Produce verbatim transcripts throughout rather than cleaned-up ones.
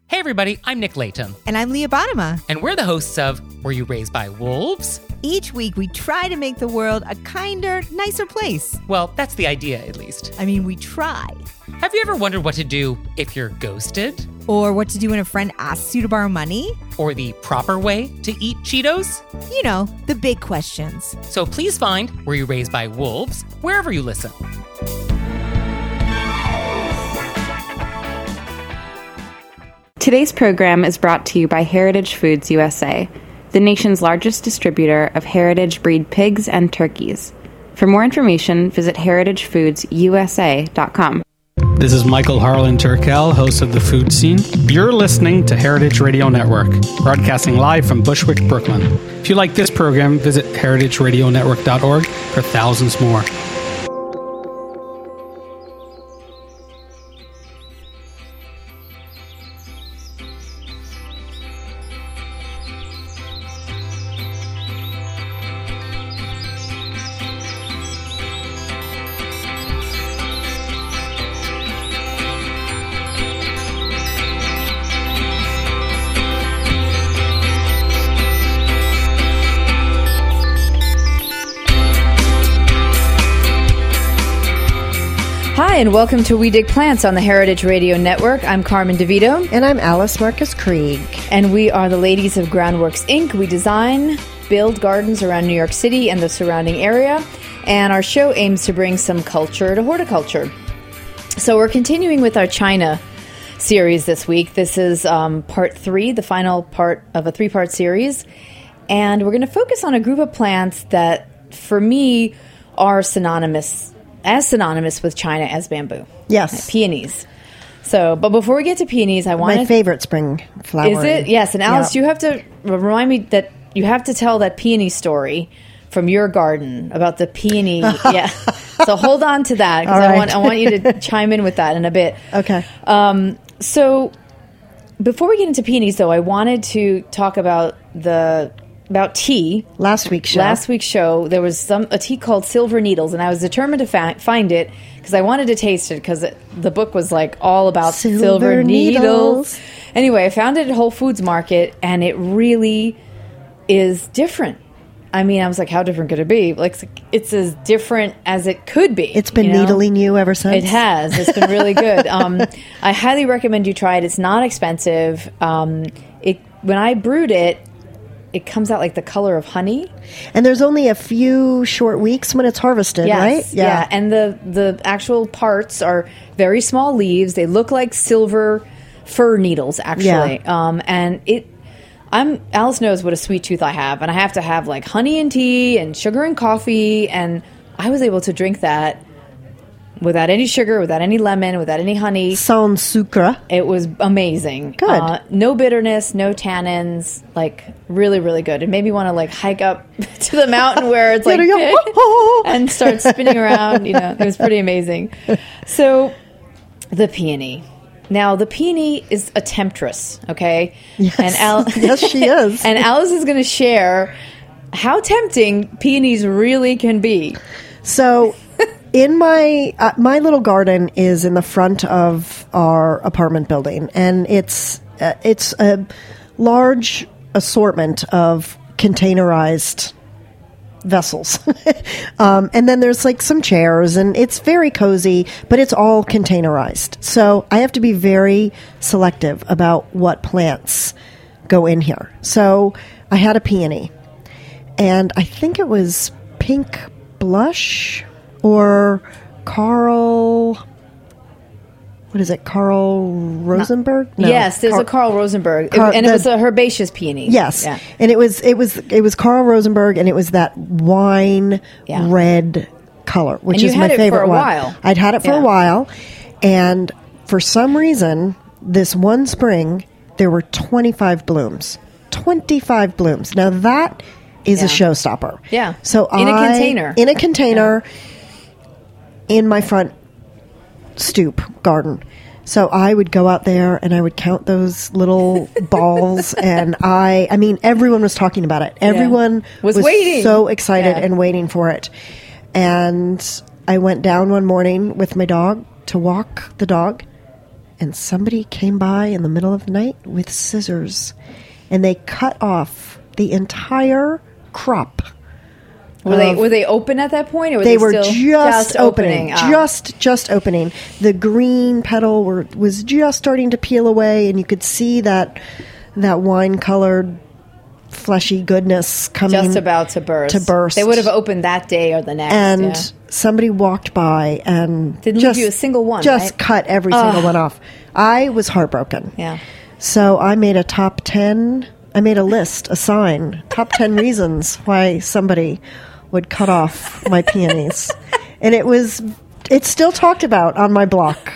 Hey everybody, I'm Nick Layton. And I'm Leah Bottima. And we're the hosts of Were You Raised by Wolves? Each week we try to make the world a kinder, nicer place. Well, that's the idea, at least. I mean, we try. Have you ever wondered what to do if you're ghosted? Or what to do when a friend asks you to borrow money? Or the proper way to eat Cheetos? You know, the big questions. So please find Were You Raised by Wolves wherever you listen. Today's program is brought to you by Heritage Foods U S A, the nation's largest distributor of heritage breed pigs and turkeys. For more information, visit heritage foods u s a dot com. This is Michael Harlan Turkel, host of The Food Scene. You're listening to Heritage Radio Network, broadcasting live from Bushwick, Brooklyn. If you like this program, visit heritage radio network dot org for thousands more. Hi, and welcome to We Dig Plants on the Heritage Radio Network. I'm Carmen DeVito. And I'm Alice Marcus Krieg. And we are the ladies of Groundworks, Incorporated. We design, build gardens around New York City and the surrounding area. And our show aims to bring some culture to horticulture. So we're continuing with our China series this week. This is um, part three, the final part of a three-part series. And we're going to focus on a group of plants that, for me, are synonymous as synonymous with China as bamboo. Yes. Peonies. So, but before we get to peonies, I want My favorite spring flower. Is it? Yes. And Alice, yep. you have to remind me that you have to tell that peony story from your garden about the peony. Yeah. So hold on to that because right. I want I want you to chime in with that in a bit. Okay. Um, so before we get into peonies, though, I wanted to talk about the about tea. Last week's show. Last week's show, there was some a tea called Silver Needles, and I was determined to fa- find it because I wanted to taste it because the book was like all about Silver, silver needles. needles. Anyway, I found it at Whole Foods Market, and it really is different. I mean, I was like, how different could it be? Like, it's as different as it could be. It's been you know? needling you ever since? It has. It's been really good. Um, I highly recommend you try it. It's not expensive. Um, it when I brewed it, it comes out like the color of honey. And there's only a few short weeks when it's harvested, yes, right? Yeah. yeah. And the, the actual parts are very small leaves. They look like silver fir needles, actually. Yeah. Um, and it, I'm, Alice knows what a sweet tooth I have. And I have to have like honey and tea and sugar and coffee. And I was able to drink that without any sugar, without any lemon, without any honey. Sans sucre. It was amazing. Good. Uh, no bitterness, no tannins. Like, really, really good. It made me want to, like, hike up to the mountain where it's like, and start spinning around. You know, it was pretty amazing. So, the peony. Now, the peony is a temptress, okay? Yes, and Al- yes she is. And Alice is going to share how tempting peonies really can be. So... In my uh, my little garden is in the front of our apartment building, and it's uh, it's a large assortment of containerized vessels. um, and then there's like some chairs, and it's very cozy, but it's all containerized. So I have to be very selective about what plants go in here. So I had a peony, and I think it was pink blush. Or Carl, what is it, Carl Rosenberg? No, yes, there's Carl, a Carl Rosenberg, Carl, and the, it was a herbaceous peony. Yes, yeah. and it was it was it was Carl Rosenberg, and it was that wine yeah. red color, which and you is had my it favorite for a one. while. I'd had it for yeah. a while, and for some reason, this one spring there were twenty-five blooms. twenty-five blooms. Now that is yeah. a showstopper. Yeah, So in I, a container. In a container. Yeah. In my front stoop garden. So I would go out there and I would count those little balls, and I I mean everyone was talking about it. Everyone yeah. was, was waiting. so excited yeah. and waiting for it. And I went down one morning with my dog to walk the dog, and somebody came by in the middle of the night with scissors, and they cut off the entire crop. Were they were they open at that point, or were they, they, were still just, just opening, opening? Ah. just just opening. The green petal were was just starting to peel away, and you could see that that wine colored, fleshy goodness coming, just about to burst. To burst. They would have opened that day or the next. And yeah. somebody walked by and Didn't just, leave you a single one. Just right? cut every Ugh. single one off. I was heartbroken. Yeah. So I made a top ten. I made a list, a sign, top ten reasons why somebody would cut off my peonies. And it was, it's still talked about on my block.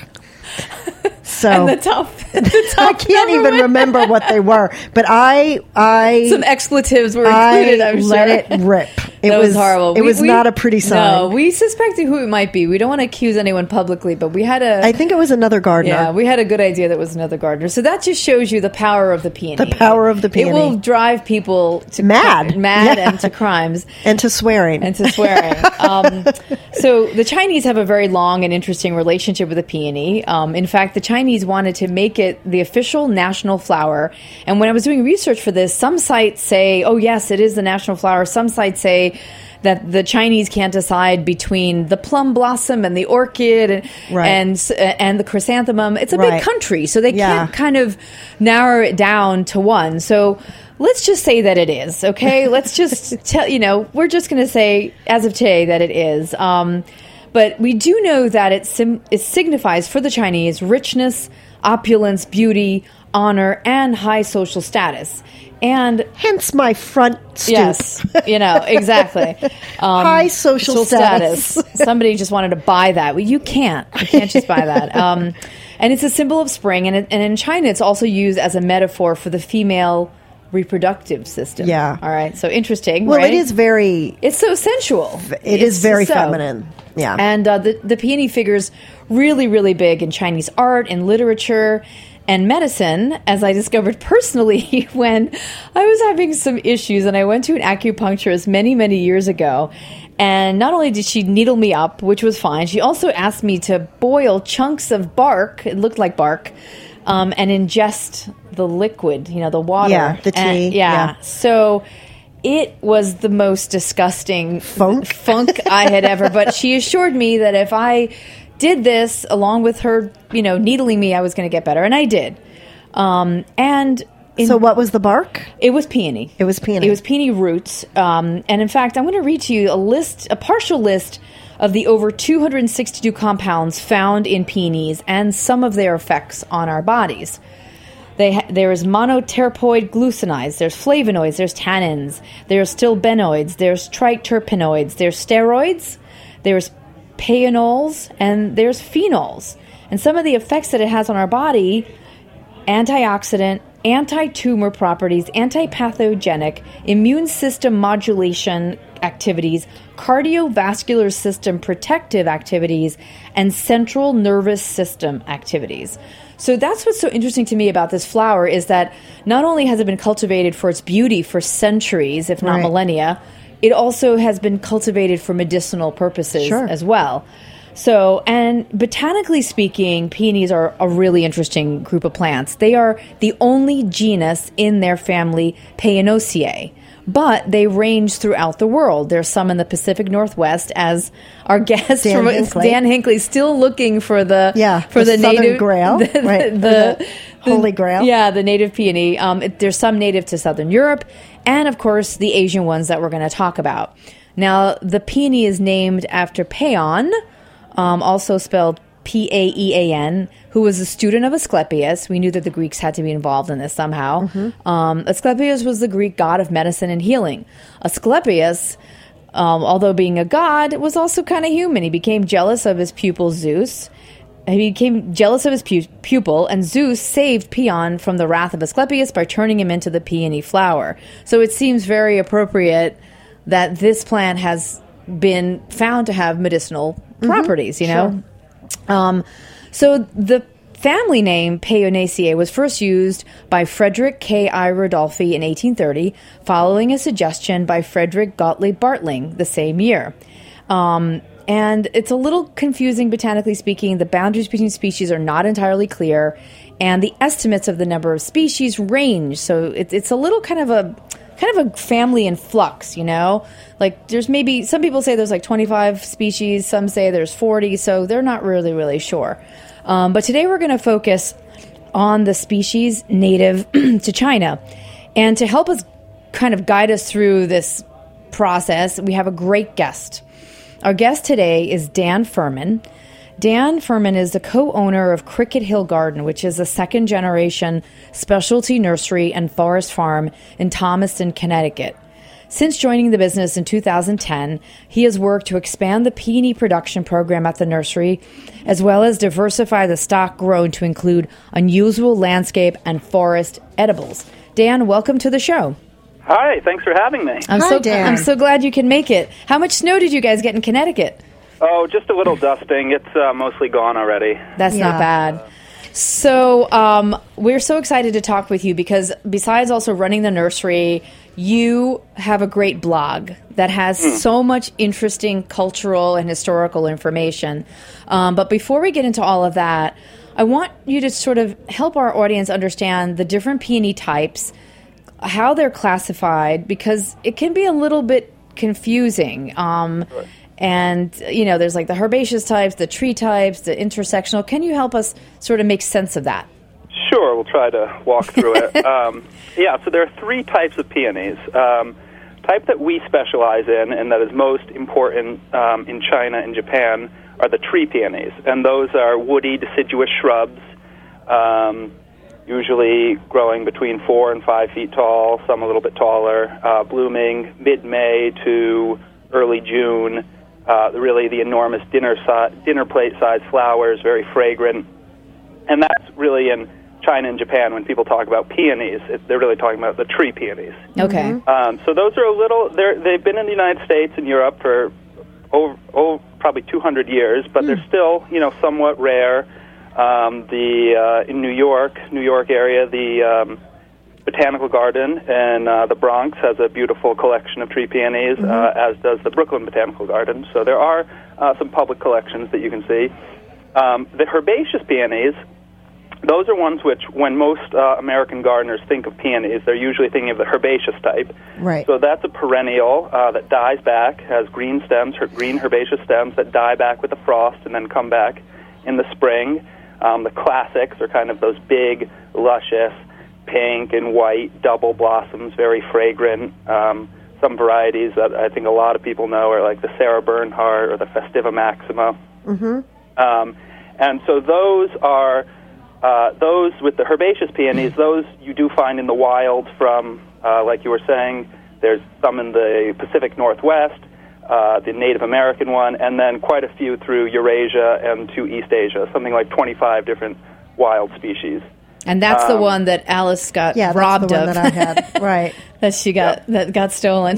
So And the top, the top I can't even one. remember what they were, but I, I, Some expletives were I included, I'm let sure. it rip. It that was, was, horrible. It We- was we- not a pretty sign. No, we suspected who it might be. We don't want to accuse anyone publicly, but we had a... I think it was another gardener. Yeah, we had a good idea that was another gardener. So that just shows you the power of the peony. The power of the peony. It will drive people to Mad. cri- mad Yeah. and to crimes And to swearing. and to swearing. um, so the Chinese have a very long and interesting relationship with the peony. Um, in fact, the Chinese wanted to make it the official national flower. And when I was doing research for this, some sites say, "Oh yes, it is the national flower." Some sites say that the Chinese can't decide between the plum blossom and the orchid and Right. and, and the chrysanthemum. It's a Right. big country, so they Yeah. can't kind of narrow it down to one. So let's just say that it is, okay? Let's just tell, you know, we're just going to say as of today that it is. Um, but we do know that it, sim- it signifies for the Chinese richness, opulence, beauty, honor, and high social status. And Hence my front stoop. yes, you know, exactly. Um, High social status. Somebody just wanted to buy that. Well, you can't. You can't just buy that. Um, and it's a symbol of spring. And, it, and in China, it's also used as a metaphor for the female reproductive system. Yeah. All right. So interesting, Well, right? it is very, It's so sensual. it is It's very so. feminine. Yeah. And uh, the, the peony figures really, really big in Chinese art and literature and medicine, as I discovered personally when I was having some issues and I went to an acupuncturist many, many years ago. And not only did she needle me up, which was fine, she also asked me to boil chunks of bark, it looked like bark, um, and ingest the liquid, you know, the water. Yeah, the tea, And- yeah. yeah. So it was the most disgusting Funk? funk I had ever, but she assured me that if I did this along with her, you know, needling me, I was going to get better. And I did. Um, and in, so what was the bark? it was peony. It was peony. It was peony roots. Um, and in fact, I'm going to read to you a list, a partial list of the over two hundred sixty-two compounds found in peonies and some of their effects on our bodies. They ha- there is monoterpoid glucinides, there's flavonoids, there's tannins, there's stilbenoids, there's triterpenoids, there's steroids, there's paenols, and there's phenols. And some of the effects that it has on our body: antioxidant, anti-tumor properties, antipathogenic, immune system modulation activities, cardiovascular system protective activities, and central nervous system activities. So that's what's so interesting to me about this flower, is that not only has it been cultivated for its beauty for centuries, if not Right. millennia, it also has been cultivated for medicinal purposes Sure. as well. So, and botanically speaking, peonies are a really interesting group of plants. They are the only genus in their family Peonoceae, but they range throughout the world. There's some in the Pacific Northwest, as our guest Dan from Hinckley. Dan Hinckley still looking for the Yeah, for the the, Southern native Grail, the, right, the, or the Holy Grail. Yeah, the native peony. Um, it, there's some native to Southern Europe, and of course the Asian ones that we're going to talk about. Now, the peony is named after Paeon, um, also spelled P A E A N, who was a student of Asclepius. We knew that the Greeks had to be involved in this somehow. Mm-hmm. Um, Asclepius was the Greek god of medicine and healing. Asclepius, um, although being a god, was also kind of human. He became jealous of his pupil Zeus. He became jealous of his pu- pupil, and Zeus saved Paeon from the wrath of Asclepius by turning him into the peony flower. So it seems very appropriate that this plant has been found to have medicinal properties, you know? Um, so the family name Peonaceae was first used by Frederick K I Rodolphi in eighteen thirty, following a suggestion by Frederick Gottlieb Bartling the same year. Um, and it's a little confusing botanically speaking. The boundaries between species are not entirely clear, and the estimates of the number of species range. So it, it's a little kind of a kind of a family in flux, you know? Like there's maybe, some people say there's like twenty-five species, some say there's forty, so they're not really, really sure. Um, but today we're going to focus on the species native to China. And to help us kind of guide us through this process, we have a great guest. Our guest today is Dan Furman. Dan Furman is the co-owner of Cricket Hill Garden, which is a second-generation specialty nursery and forest farm in Thomaston, Connecticut. Since joining the business in two thousand ten, he has worked to expand the peony production program at the nursery, as well as diversify the stock grown to include unusual landscape and forest edibles. Dan, welcome to the show. Hi, thanks for having me. I'm Hi, so Dan. I'm so glad you can make it. How much snow did you guys get in Connecticut? Oh, just a little dusting. It's uh, mostly gone already. That's Yeah. not bad. So um, we're so excited to talk with you because besides also running the nursery, you have a great blog that has Mm. so much interesting cultural and historical information. Um, but before we get into all of that, I want you to sort of help our audience understand the different peony types, how they're classified, because it can be a little bit confusing. Um, Right. And, you know, there's like the herbaceous types, the tree types, the intersectional. Can you help us sort of make sense of that? Sure, we'll try to walk through it. Um, yeah, so there are three types of peonies. Um, type that we specialize in and that is most important um, in China and Japan are the tree peonies. And those are woody deciduous shrubs, um, usually growing between four and five feet tall, some a little bit taller, uh, blooming mid-May to early June. Uh, really the enormous dinner si- dinner plate-sized flowers, very fragrant. And that's really in China and Japan when people talk about peonies. It, they're really talking about the tree peonies. Okay. Um, so those are a little, they're, they've been in the United States and Europe for over, oh, probably two hundred years, but they're still, you know, somewhat rare. Um, the uh, in New York, New York area, the um, Botanical Garden in uh, the Bronx has a beautiful collection of tree peonies, mm-hmm. uh, as does the Brooklyn Botanical Garden. So there are uh, some public collections that you can see. Um, the herbaceous peonies, those are ones which, when most uh, American gardeners think of peonies, they're usually thinking of the herbaceous type. Right. So that's a perennial uh, that dies back, has green stems, her green herbaceous stems that die back with the frost and then come back in the spring. Um, the classics are kind of those big, luscious, pink and white double blossoms, very fragrant. Um, some varieties that I think a lot of people know are like the Sarah Bernhardt or the Festiva Maxima. Mm-hmm. Um, and so those are uh, those with the herbaceous peonies. Those you do find in the wild from, uh, like you were saying, there's some in the Pacific Northwest, uh, the Native American one, and then quite a few through Eurasia and to East Asia, something like twenty-five different wild species. And that's the Um, one that Alice got Yeah, that's robbed the one of. that I had. Right. that she got Yep. that got stolen.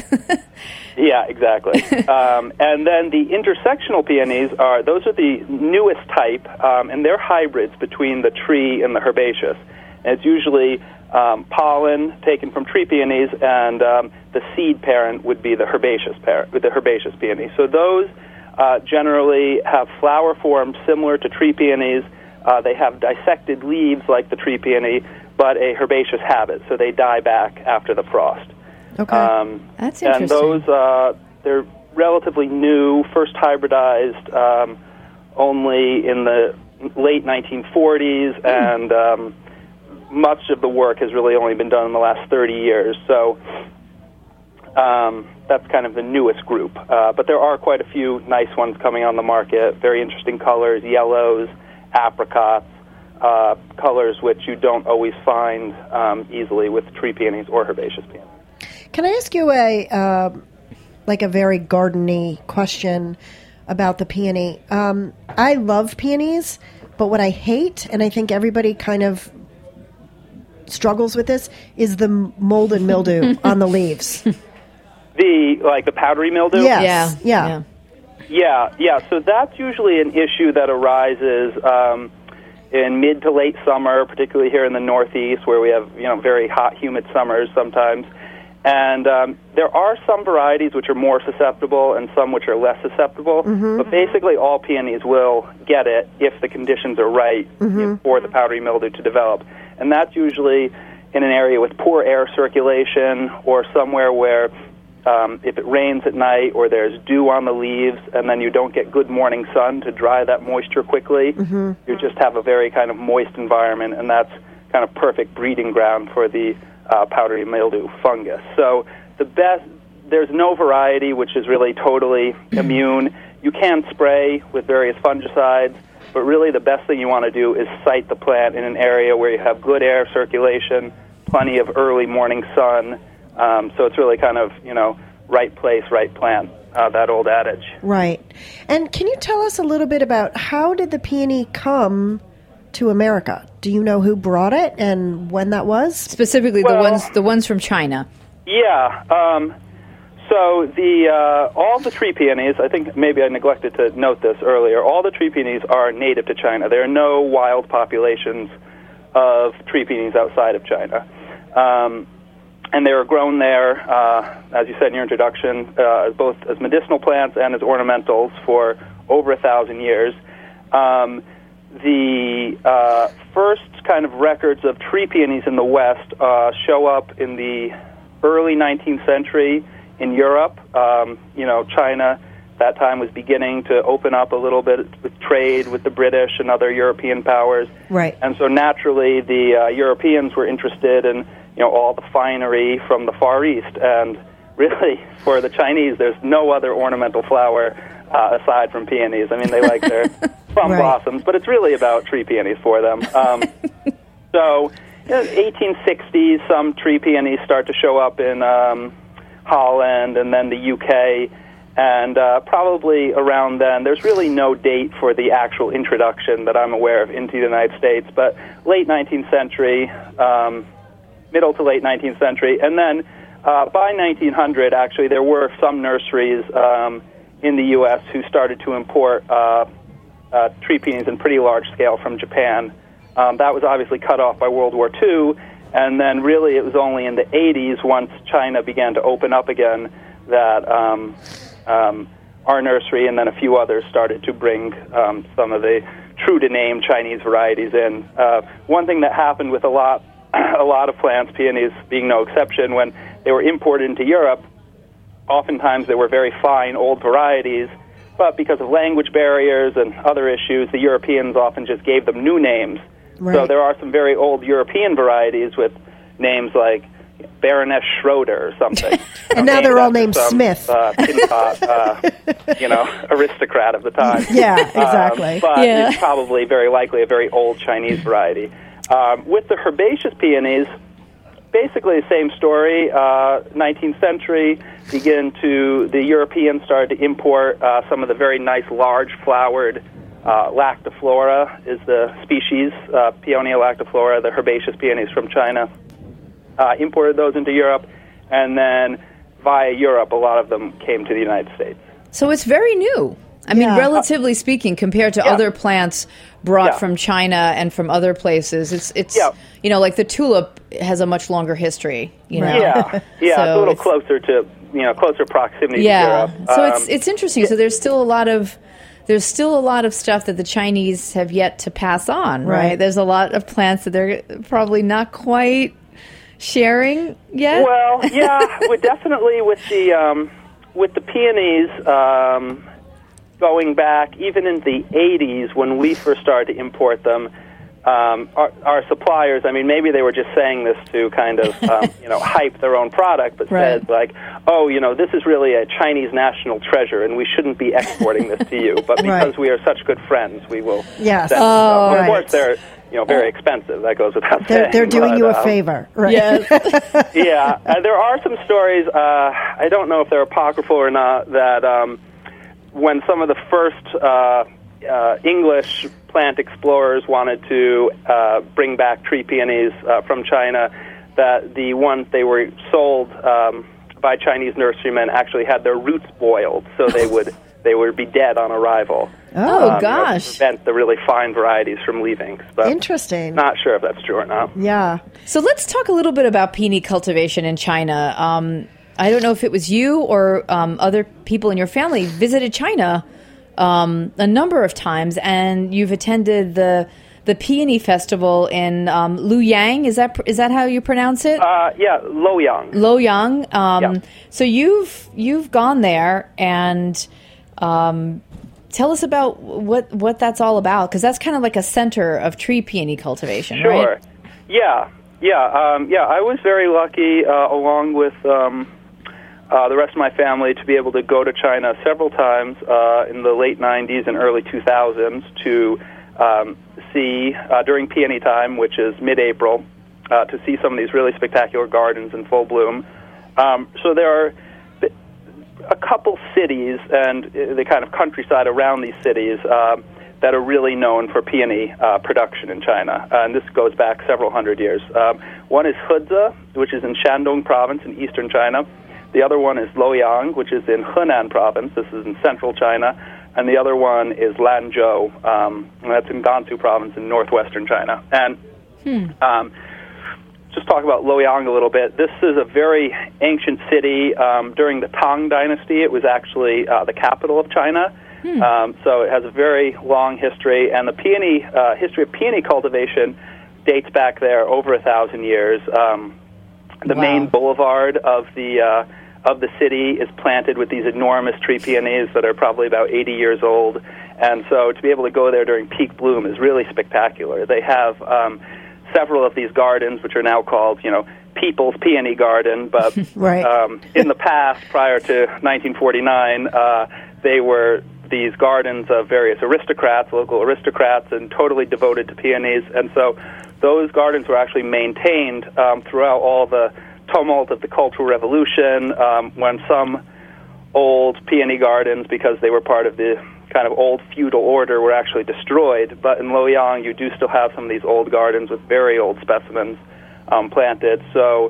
Yeah, exactly. um, and then the intersectional peonies are, those are the newest type, um, and they're hybrids between the tree and the herbaceous. And it's usually um, pollen taken from tree peonies, and um, the seed parent would be the herbaceous parent, with the herbaceous peony. So those uh, generally have flower forms similar to tree peonies. Uh, they have dissected leaves like the tree peony, but a herbaceous habit, so they die back after the frost. Okay. Um, That's and interesting. those, uh, they're relatively new, first hybridized um, only in the late nineteen forties, Hmm. and um, much of the work has really only been done in the last thirty years. So um, that's kind of the newest group. Uh, but there are quite a few nice ones coming on the market, very interesting colors, yellows, apricots, uh, colors which you don't always find um, easily with tree peonies or herbaceous peonies. Can I ask you a uh, like a very garden-y question about the peony? Um, I love peonies, but what I hate, and I think everybody kind of struggles with this, is the mold and mildew on the leaves. The like the powdery mildew. Yes. yeah. Yeah. Yeah, yeah. So that's usually an issue that arises um, in mid to late summer, particularly here in the Northeast, where we have you know very hot, humid summers sometimes. And um, there are some varieties which are more susceptible and some which are less susceptible. Mm-hmm. But basically, all peonies will get it if the conditions are right mm-hmm. you know, for the powdery mildew to develop. And that's usually in an area with poor air circulation or somewhere where um, if it rains at night or there's dew on the leaves and then you don't get good morning sun to dry that moisture quickly, mm-hmm. you just have a very kind of moist environment, and that's kind of perfect breeding ground for the uh, powdery mildew fungus. So the best, there's no variety which is really totally immune. You can spray with various fungicides, but really the best thing you want to do is site the plant in an area where you have good air circulation, plenty of early morning sun. Um, so it's really kind of, you know, right place, right plant, uh, that old adage. Right. And can you tell us a little bit about how did the peony come to America? Do you know who brought it and when that was? Specifically well, the ones the ones from China. Yeah. Um, so the uh, all the tree peonies, I think maybe I neglected to note this earlier, all the tree peonies are native to China. There are no wild populations of tree peonies outside of China. Um, and they were grown there, uh, as you said in your introduction, uh, both as medicinal plants and as ornamentals for over a thousand years. Um, the uh, first kind of records of tree peonies in the West uh, show up in the early nineteenth century in Europe. Um, you know, China that time was beginning to open up a little bit with trade with the British and other European powers. Right. And so naturally the uh, Europeans were interested in, you know, all the finery from the Far East. And really, for the Chinese, there's no other ornamental flower uh, aside from peonies. I mean, they like their plum right. blossoms, but it's really about tree peonies for them. Um, so, in the eighteen sixties, some tree peonies start to show up in um, Holland and then the U K. And uh, probably around then, there's really no date for the actual introduction that I'm aware of into the United States, but late nineteenth century, um, middle to late nineteenth century. And then uh, by nineteen hundred, actually, there were some nurseries um, in the U S who started to import uh, uh, tree peonies in pretty large scale from Japan. Um, that was obviously cut off by World War Two, and then really it was only in the eighties, once China began to open up again, that um, um, our nursery and then a few others started to bring um, some of the true-to-name Chinese varieties in. Uh, one thing that happened with a lot, a lot of plants, peonies being no exception, when they were imported into Europe, oftentimes they were very fine old varieties, but because of language barriers and other issues, the Europeans often just gave them new names. Right. So there are some very old European varieties with names like Baroness Schroeder or something. And now they're all named some, Smith. Uh, Pinpot, uh, you know, aristocrat of the time. Yeah, exactly. Um, but yeah. it's probably very likely a very old Chinese variety. Um, with the herbaceous peonies, basically the same story. Uh, nineteenth century, begin to, the Europeans started to import uh, some of the very nice large flowered uh, lactiflora is the species, uh, Peonia lactiflora, the herbaceous peonies from China. Uh, imported those into Europe, and then via Europe, a lot of them came to the United States. So it's very new. I yeah. mean, relatively speaking, compared to yeah. other plants brought yeah. from China and from other places, it's it's yeah. you know, like the tulip has a much longer history. You know, yeah, yeah, so it's a little it's, closer to you know closer proximity yeah. to Europe. So Um, it's it's interesting. Yeah. So there's still a lot of there's still a lot of stuff that the Chinese have yet to pass on. Right? Right. There's a lot of plants that they're probably not quite sharing yet. Well, yeah, we definitely with the um, with the peonies um, going back even in the eighties when we first started to import them. Um, our, our suppliers, I mean, maybe they were just saying this to kind of, um, you know, hype their own product, but right. said like, oh, you know, this is really a Chinese national treasure, and we shouldn't be exporting this to you. But because right. we are such good friends, we will. Yes. Send Oh, them. Of right. course, they're you know very expensive. That goes without They're, saying. they're doing but, you a um, favor. Right. Yes. yeah, uh, there are some stories. Uh, I don't know if they're apocryphal or not. That um, when some of the first uh, uh, English plant explorers wanted to uh, bring back tree peonies uh, from China, that the ones they were sold um, by Chinese nurserymen actually had their roots boiled, so they would they would be dead on arrival. Oh, um, gosh. To prevent the really fine varieties from leaving. But Interesting. Not sure if that's true or not. Yeah. So let's talk a little bit about peony cultivation in China. Um, I don't know if it was you or um, other people in your family visited China um, a number of times, and you've attended the the peony festival in um, Luoyang. Is that is that how you pronounce it? Uh, yeah, Luoyang. Luoyang. Um, Yeah. So you've you've gone there, and um, tell us about what what that's all about, because that's kind of like a center of tree peony cultivation, Sure. right? Yeah, yeah, um, yeah. I was very lucky, uh, along with um, uh, the rest of my family, to be able to go to China several times uh, in the late nineties and early two thousands to um, see, uh, during peony time, which is mid-April, uh, to see some of these really spectacular gardens in full bloom. Um, so there are a couple cities and the kind of countryside around these cities uh, that are really known for peony uh, production in China. Uh, and this goes back several hundred years. Um, one is Heze, which is in Shandong province in eastern China. The other one is Luoyang, which is in Henan province. This is in central China. And the other one is Lanzhou, um, and that's in Gansu province in northwestern China. And hmm. um, just talk about Luoyang a little bit. This is a very ancient city. Um, during the Tang Dynasty, it was actually uh, the capital of China. Hmm. Um, so it has a very long history, and the peony uh, history of peony cultivation dates back there over a thousand years. Um, the wow. main boulevard of the uh, of the city is planted with these enormous tree peonies that are probably about eighty years old, and so to be able to go there during peak bloom is really spectacular. They have um, several of these gardens, which are now called, you know, People's Peony Garden, but right. um, in the past, prior to nineteen forty-nine, uh, they were these gardens of various aristocrats, local aristocrats, and totally devoted to peonies, and so those gardens were actually maintained um, throughout all the tumult of the Cultural Revolution, um, when some old peony gardens, because they were part of the kind of old feudal order, were actually destroyed. But in Luoyang, you do still have some of these old gardens with very old specimens um, planted. So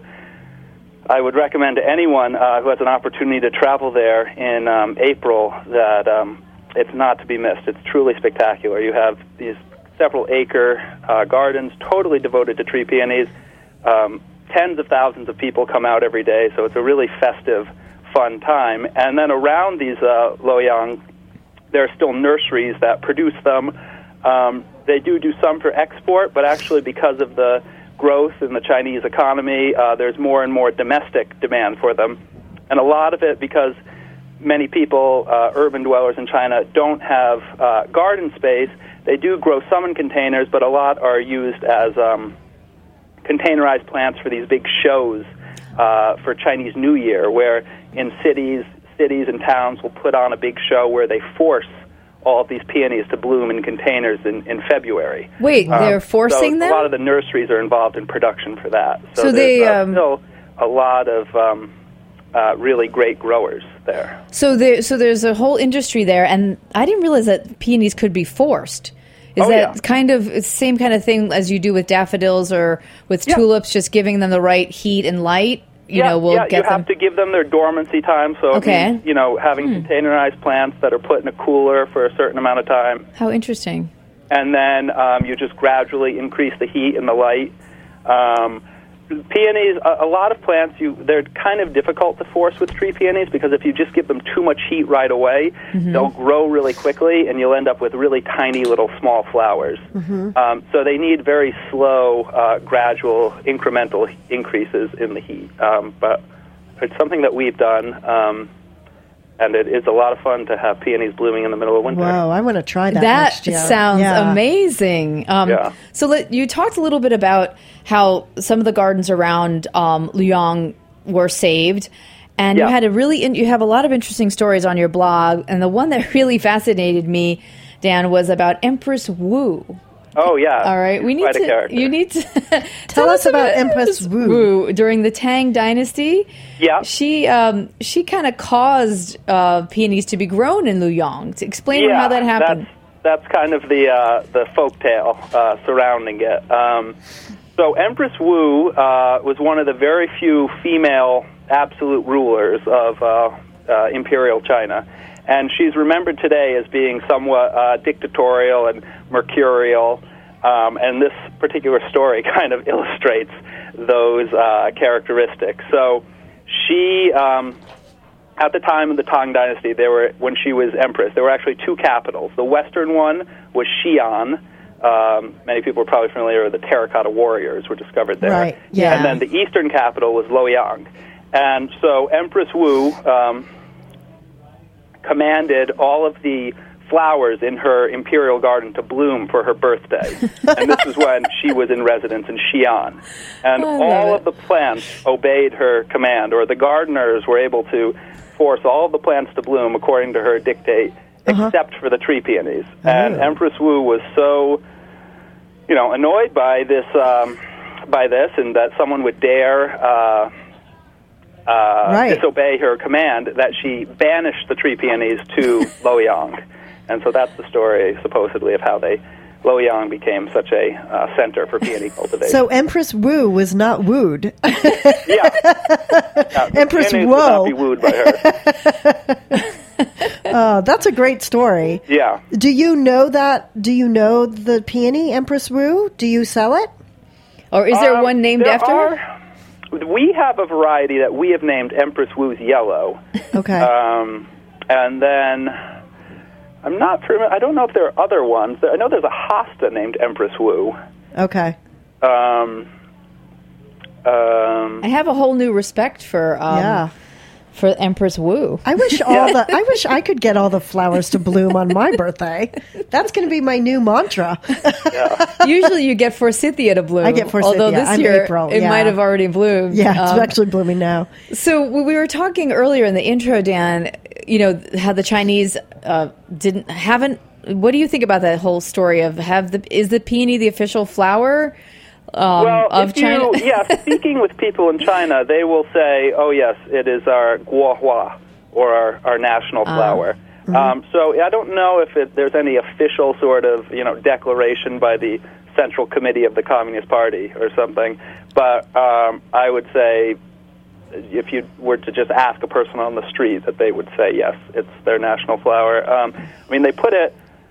I would recommend to anyone uh, who has an opportunity to travel there in um, April that um, it's not to be missed. It's truly spectacular. You have these several acre uh, gardens totally devoted to tree peonies. Um, tens of thousands of people come out every day, so it's a really festive, fun time. And then around these uh, Luoyang, there are still nurseries that produce them. Um, they do do some for export, but actually because of the growth in the Chinese economy, uh, there's more and more domestic demand for them. And a lot of it because many people, uh, urban dwellers in China, don't have uh, garden space. They do grow some in containers, but a lot are used as um, containerized plants for these big shows uh, for Chinese New Year, where in cities, cities and towns will put on a big show where they force all of these peonies to bloom in containers in, in February. Wait, um, they're forcing so them? A lot of the nurseries are involved in production for that. So, so there's they uh, um, still a lot of um, uh, really great growers there. So there, so there's a whole industry there, and I didn't realize that peonies could be forced. Is oh, that yeah. kind of the same kind of thing as you do with daffodils or with yeah. tulips, just giving them the right heat and light? You yeah, know, we'll yeah, get you them. have to give them their dormancy time. So, Okay. it means, you know, having hmm. containerized plants that are put in a cooler for a certain amount of time. How interesting. And then um, you just gradually increase the heat and the light. Um, peonies, a, a lot of plants, you they're kind of difficult to force with tree peonies because if you just give them too much heat right away, mm-hmm. they'll grow really quickly and you'll end up with really tiny little small flowers. Mm-hmm. Um, so they need very slow, uh, gradual, incremental increases in the heat. Um, but it's something that we've done, um, and it is a lot of fun to have peonies blooming in the middle of winter. Wow, I want to try that. That next year. sounds yeah. amazing. Um, yeah. So let, you talked a little bit about how some of the gardens around um, Luoyang were saved, and yeah. you had a really in, you have a lot of interesting stories on your blog. And the one that really fascinated me, Dan, was about Empress Wu. Oh yeah. All right, we need Quite a to. character. You need to tell, tell us about, about Empress Wu. Wu during the Tang Dynasty. Yeah. She um, she kind of caused uh, peonies to be grown in Luoyang. To explain yeah, how that happened. That's, that's kind of the uh, the folk tale uh, surrounding it. Um, so Empress Wu uh, was one of the very few female absolute rulers of uh, uh, imperial China. And she's remembered today as being somewhat uh, dictatorial and mercurial. Um, and this particular story kind of illustrates those uh, characteristics. So she, um, at the time of the Tang Dynasty, there were when she was empress, there were actually two capitals. The western one was Xi'an. Um, many people are probably familiar with the terracotta warriors were discovered there. Right, yeah. And then the eastern capital was Luoyang. And so Empress Wu um, commanded all of the flowers in her imperial garden to bloom for her birthday. And this is when she was in residence in Xi'an. And all of the plants obeyed her command, or the gardeners were able to force all of the plants to bloom according to her dictate, uh-huh. except for the tree peonies. Oh. And Empress Wu was so, you know, annoyed by this, um, by this, and that someone would dare uh, uh, right. disobey her command, that she banished the tree peonies to Luoyang. And so that's the story, supposedly, of how they Luoyang became such a uh, center for peony cultivation. So Empress Wu was not wooed. Yeah. Uh, Empress Wu Wu. not be wooed by her. uh, that's a great story. Yeah. Do you know that? Do you know the peony, Empress Wu? Do you sell it? Or is there um, one named there after are, her? We have a variety that we have named Empress Wu's Yellow. Okay. Um, and then I'm not familiar. I don't know if there are other ones. I know there's a hosta named Empress Wu. Okay. Um, um, I have a whole new respect for um, yeah. for Empress Wu. I wish all yeah. the I wish I could get all the flowers to bloom on my birthday. That's going to be my new mantra. Yeah. Usually you get forsythia to bloom. I get forsythia. Although this I'm year April, it yeah. might have already bloomed. Yeah, it's um, actually blooming now. So we were talking earlier in the intro, Dan, you know, how the Chinese uh, didn't haven't. What do you think about that whole story of have the is the peony the official flower um, well, of if China? You, yeah, speaking with people in China, they will say, "Oh yes, it is our guohua, or our, our national flower." Um, mm-hmm. um, so I don't know if it, there's any official sort of you know declaration by the Central Committee of the Communist Party or something, but um, I would say, if you were to just ask a person on the street, that they would say, yes, it's their national flower. Um, I mean, they put it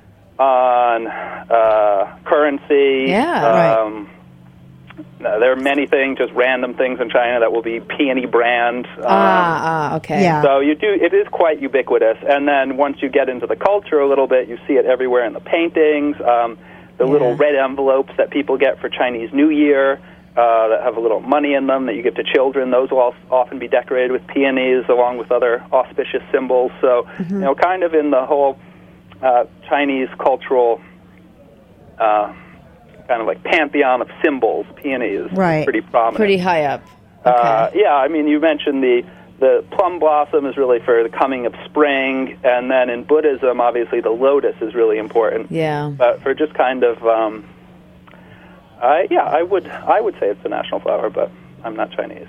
on uh, currency. Yeah, um, right. There are many things, just random things in China that will be peony brand. Um, ah, ah, okay. Yeah. So you do. It is quite ubiquitous. And then once you get into the culture a little bit, you see it everywhere in the paintings, um, the yeah. little red envelopes that people get for Chinese New Year. Uh, that have a little money in them that you give to children. Those will often be decorated with peonies along with other auspicious symbols. So, mm-hmm. you know, kind of in the whole uh, Chinese cultural uh, kind of like pantheon of symbols, peony is right. pretty prominent. Pretty high up. Okay. Uh, yeah, I mean, you mentioned the, the plum blossom is really for the coming of spring, and then in Buddhism, obviously, the lotus is really important. Yeah. But for just kind of... Um, I, yeah, I would. I would say it's the national flower, but I'm not Chinese.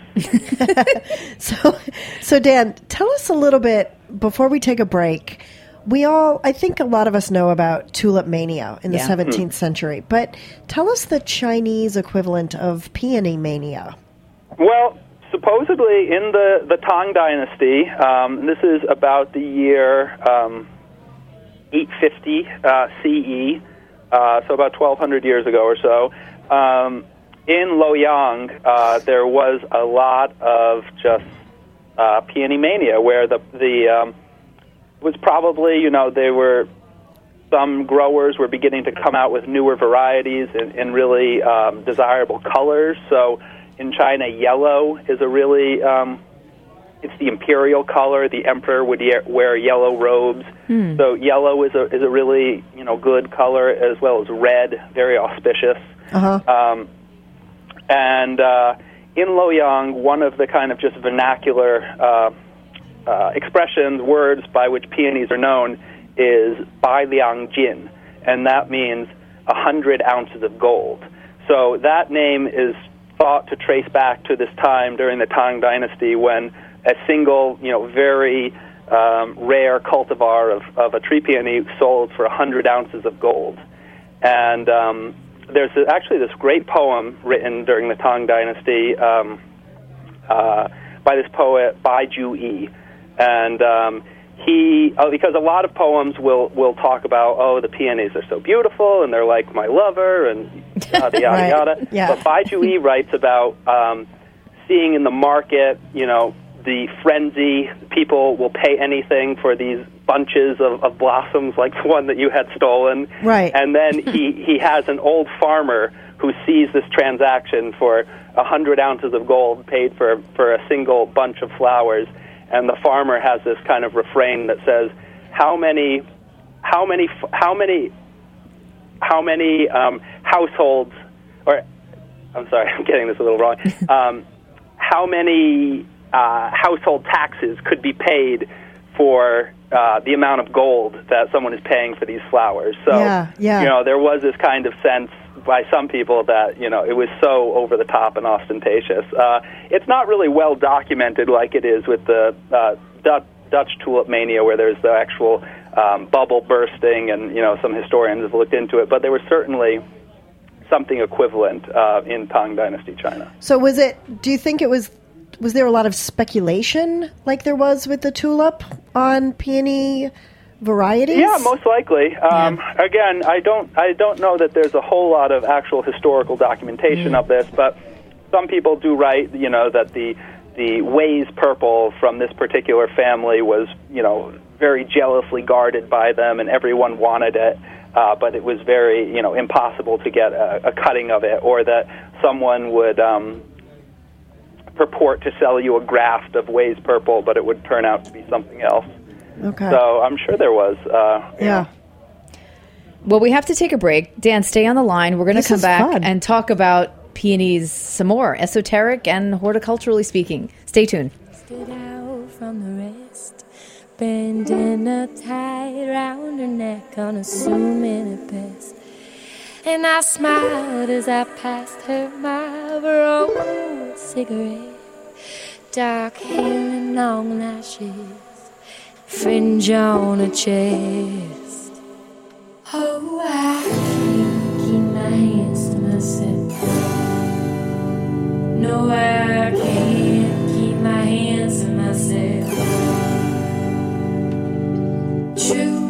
so, so Dan, tell us a little bit before we take a break. We all, I think, a lot of us know about tulip mania in the Yeah. seventeenth century, but tell us the Chinese equivalent of peony mania. Well, supposedly in the the Tang Dynasty, um, this is about the year um, eight fifty uh, C E, uh, so about twelve hundred years ago or so. Um, in Luoyang, uh, there was a lot of just uh, peony mania, where the the um, was probably you know they were some growers were beginning to come out with newer varieties in, in really um, desirable colors. So in China, yellow is a really um, it's the imperial color. The emperor would ye- wear yellow robes. Hmm. So yellow is a is a really you know good color, as well as red, very auspicious. Uh-huh. Um, and uh, in Luoyang, one of the kind of just vernacular uh, uh, expressions, words by which peonies are known, is Bai Liang Jin, and that means a hundred ounces of gold. So that name is thought to trace back to this time during the Tang Dynasty, when a single, you know, very um, rare cultivar of, of a tree peony sold for a hundred ounces of gold. And um, there's actually this great poem written during the Tang Dynasty um, uh, by this poet Bai Ju Yi, and um, he, uh, because a lot of poems will, will talk about, oh, the peonies are so beautiful, and they're like my lover, and yada, yada, Right. yada. Yeah. But Bai Juyi writes about um, seeing in the market, you know, the frenzy. People will pay anything for these bunches of, of blossoms like the one that you had stolen. Right. And then he, he has an old farmer who sees this transaction for a hundred ounces of gold paid for, for a single bunch of flowers. And the farmer has this kind of refrain that says, how many, how many, how many, how many um, households, or I'm sorry, I'm getting this a little wrong, um, how many uh, household taxes could be paid for uh, the amount of gold that someone is paying for these flowers. So, Yeah, yeah. you know, there was this kind of sense by some people that, you know, it was so over the top and ostentatious. Uh, it's not really well documented like it is with the uh, Dutch, Dutch tulip mania, where there's the actual um, bubble bursting, and, you know, some historians have looked into it, but there was certainly something equivalent uh, in Tang Dynasty China. So was it, do you think it was, was there a lot of speculation like there was with the tulip on peony varieties? Yeah, most likely. Um, Again, I don't, I don't know that there's a whole lot of actual historical documentation Mm. of this, but some people do write, you know, that the the Ways purple from this particular family was, you know, very jealously guarded by them, and everyone wanted it, uh, but it was very, you know, impossible to get a, a cutting of it, or that someone would um, purport to sell you a graft of Ways purple, but it would turn out to be something else. Okay. So I'm sure there was. Uh, you yeah. know. Well, we have to take a break. Dan, stay on the line. We're going to This come is back fun. and talk about peonies some more, esoteric and horticulturally speaking. Stay tuned. Stood out from the rest, bending a tie round her neck, unassuming at best. And I smiled as I passed her my old cigarette, dark hair and long lashes, fringe on her chest. Oh, I can't keep my hands to myself. No, I can't keep my hands to myself. True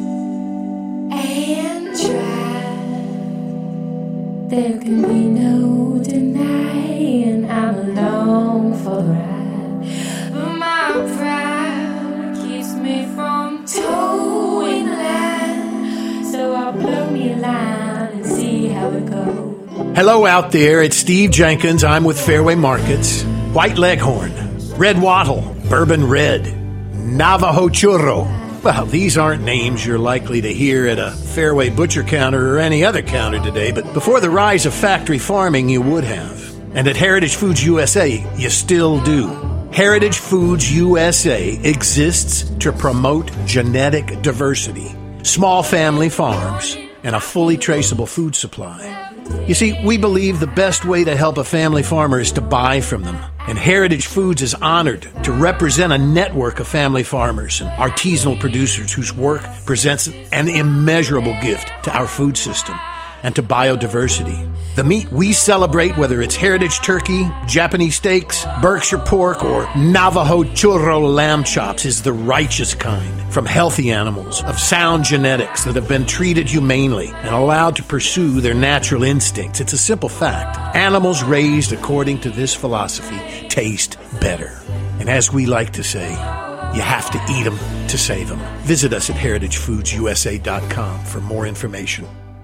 and tried, there can be no denying I'm along for the ride. But my pride keeps me from towing the line, so I'll blow me a line and see how it goes. Hello out there, it's Steve Jenkins. I'm with Fairway Markets. White Leghorn, Red Wattle, Bourbon Red, Navajo Churro. Well, these aren't names you're likely to hear at a Fairway butcher counter or any other counter today, but before the rise of factory farming, you would have. And at Heritage Foods U S A, you still do. Heritage Foods U S A exists to promote genetic diversity, small family farms, and a fully traceable food supply. You see, we believe the best way to help a family farmer is to buy from them. And Heritage Foods is honored to represent a network of family farmers and artisanal producers whose work presents an immeasurable gift to our food system and to biodiversity. The meat we celebrate, whether it's heritage turkey, Japanese steaks, Berkshire pork, or Navajo churro lamb chops, is the righteous kind from healthy animals of sound genetics that have been treated humanely and allowed to pursue their natural instincts. It's a simple fact. Animals raised according to this philosophy taste better. And as we like to say, you have to eat them to save them. Visit us at heritage foods u s a dot com for more information.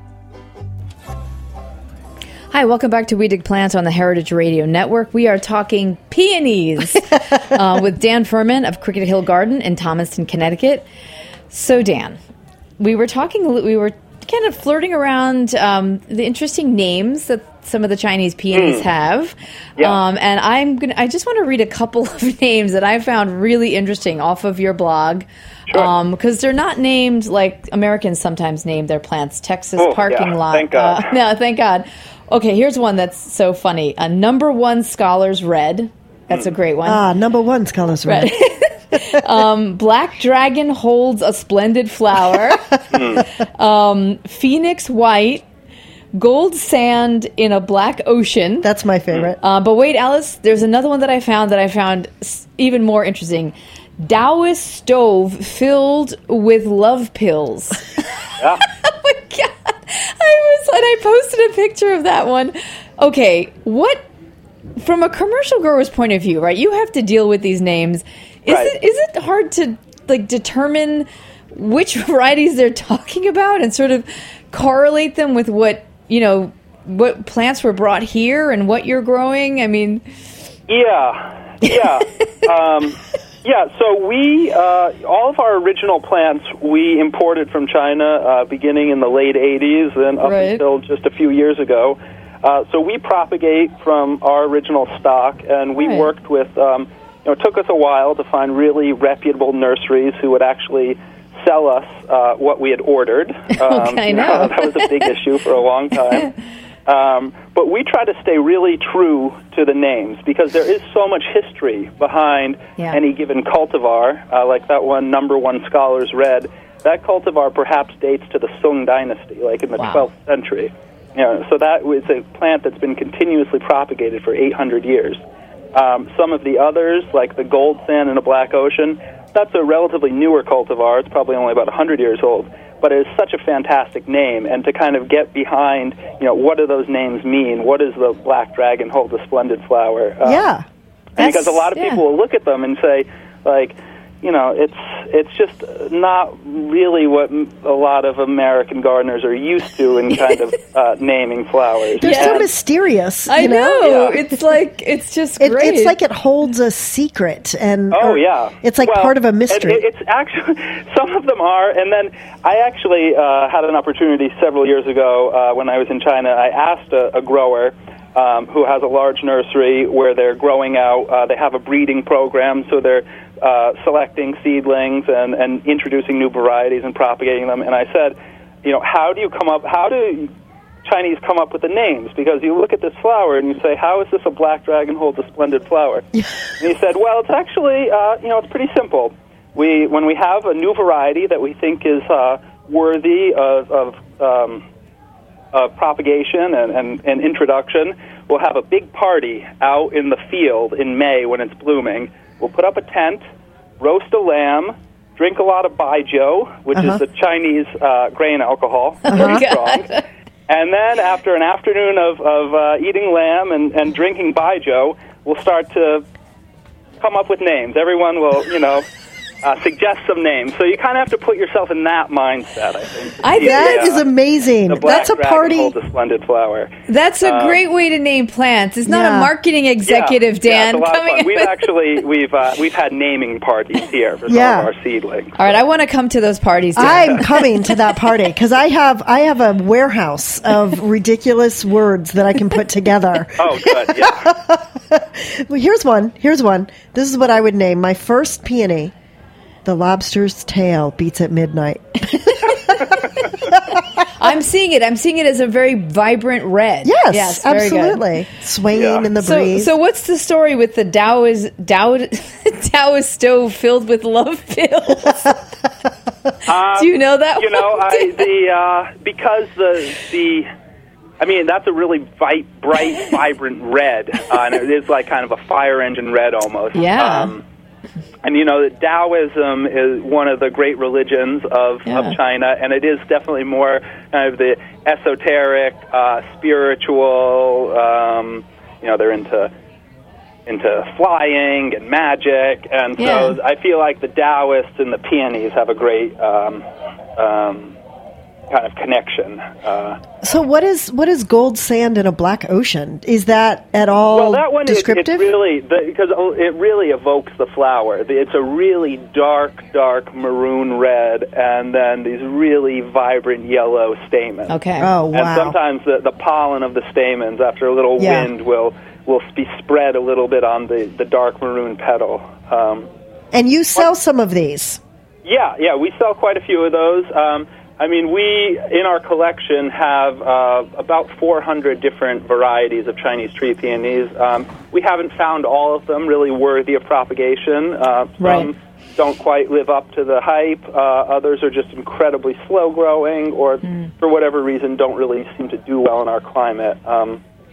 Hi, welcome back to We Dig Plants on the Heritage Radio Network. We are talking peonies uh, with Dan Furman of Cricket Hill Garden in Thomaston, Connecticut. So, Dan, we were talking, we were kind of flirting around um, the interesting names that some of the Chinese peonies mm. have. Yeah. Um, and I'm gonna, I just want to read a couple of names that I found really interesting off of your blog. Sure. Um, because they're not named like Americans sometimes name their plants. Texas oh, parking yeah. lot. Thank God. Uh, no, thank God. Okay, here's one that's so funny. A number one Scholars Red. That's mm. a great one. Ah, number one Scholars Red. um, Black Dragon holds a splendid flower. mm. um, Phoenix White. Gold Sand in a Black Ocean. That's my favorite. Uh, but wait, Alice, there's another one that I found that I found even more interesting. Taoist stove filled with love pills. Yeah. Oh my God. I was, and I posted a picture of that one. Okay, what, from a commercial grower's point of view, right, you have to deal with these names. Is Right. it is it hard to, like, determine which varieties they're talking about and sort of correlate them with what, you know, what plants were brought here and what you're growing? I mean... Yeah, yeah. um, yeah, so we, uh, all of our original plants we imported from China uh, beginning in the late eighties and up Right. until just a few years ago. Uh, so we propagate from our original stock, and we Right. worked with, um, you know, it took us a while to find really reputable nurseries who would actually sell us uh, what we had ordered. Um, Okay, I know. That was a big issue for a long time. Um, but we try to stay really true to the names because there is so much history behind Yeah. any given cultivar, uh, like that one, number one Scholar's Red. That cultivar perhaps dates to the Sung Dynasty, like in the Wow. twelfth century. You know, so that was a plant that's been continuously propagated for eight hundred years. Um, some of the others, like the gold sand in the Black Ocean, that's a relatively newer cultivar. It's probably only about one hundred years old. But it is such a fantastic name, and to kind of get behind, you know, what do those names mean? What does the black dragon hold the splendid flower? Um, Yeah. and because a lot of yeah. people will look at them and say, like, you know, it's it's just not really what m- a lot of American gardeners are used to in kind of uh, naming flowers. They're Yeah. so mysterious. I you know. know. Yeah. It's like, it's just It, great. it's like it holds a secret, and Oh or yeah, it's like Well, part of a it- mystery. it- it's actually some of them are, and then I actually uh, had an opportunity several years ago uh, when I was in China. I asked a, a grower um, who has a large nursery where they're growing out. Uh, they have a breeding program, so they're uh, selecting seedlings and, and introducing new varieties and propagating them. And I said, you know, how do you come up? How do Chinese come up with the names? Because you look at this flower and you say, how is this a black dragon holds a splendid flower? And he said, well, it's actually, uh, you know, it's pretty simple. We, when we have a new variety that we think is uh, worthy of, of, um, of propagation and, and, and introduction, we'll have a big party out in the field in May when it's blooming. We'll put up a tent, roast a lamb, drink a lot of baijiu, which Uh-huh. is the Chinese uh, grain alcohol, very strong. And then after an afternoon of, of uh, eating lamb and, and drinking baijiu, we'll start to come up with names. Everyone will, you know, uh, suggest some names. So you kind of have to put yourself in that mindset, I think. I think that The, is uh, amazing. The black That's a dragon party. holds a splendid flower. That's a Um, great way to name plants. It's not Yeah. a marketing executive, yeah, Dan. Yeah, it's a lot of coming fun. up We've with- actually we've uh, we've had naming parties here for some Yeah. of our seedlings. All right, I want to come to those parties. Dan. I'm coming to that party because I have I have a warehouse of ridiculous words that I can put together. Oh, good. Yeah. Well, here's one. Here's one. This is what I would name my first peony. The lobster's tail beats at midnight. I'm seeing it. I'm seeing it as a very vibrant red. Yes, yes very good. absolutely. Swaying Yeah. in the So, breeze. so what's the story with the Taoist, Taoist, Taoist stove filled with love pills? Um, Do you know that You know, one, I, Dan? the uh, because the the. I mean, that's a really bright, bright, vibrant red, uh, and it is like kind of a fire engine red almost. Yeah. Um, and you know, Taoism is one of the great religions of, Yeah. of China, and it is definitely more kind of the esoteric, uh, spiritual. Um, you know, they're into into flying and magic, and so Yeah. I feel like the Taoists and the peonies have a great um, um, kind of connection. Uh, So what is what is gold sand in a black ocean? Is that at all well, that one is descriptive? it really the, because it really evokes the flower. It's a really dark, dark maroon red, and then these really vibrant yellow stamens. Okay. Oh, wow. And sometimes the, the pollen of the stamens, after a little Yeah. wind, will will be spread a little bit on the, the dark maroon petal. Um, And you sell some of these. Yeah, yeah, we sell quite a few of those. Um, I mean, we, in our collection, have uh, about four hundred different varieties of Chinese tree peonies. Um, we haven't found all of them really worthy of propagation. Uh, some Right. don't quite live up to the hype. Uh, others are just incredibly slow growing or, Mm. for whatever reason, don't really seem to do well in our climate. Um,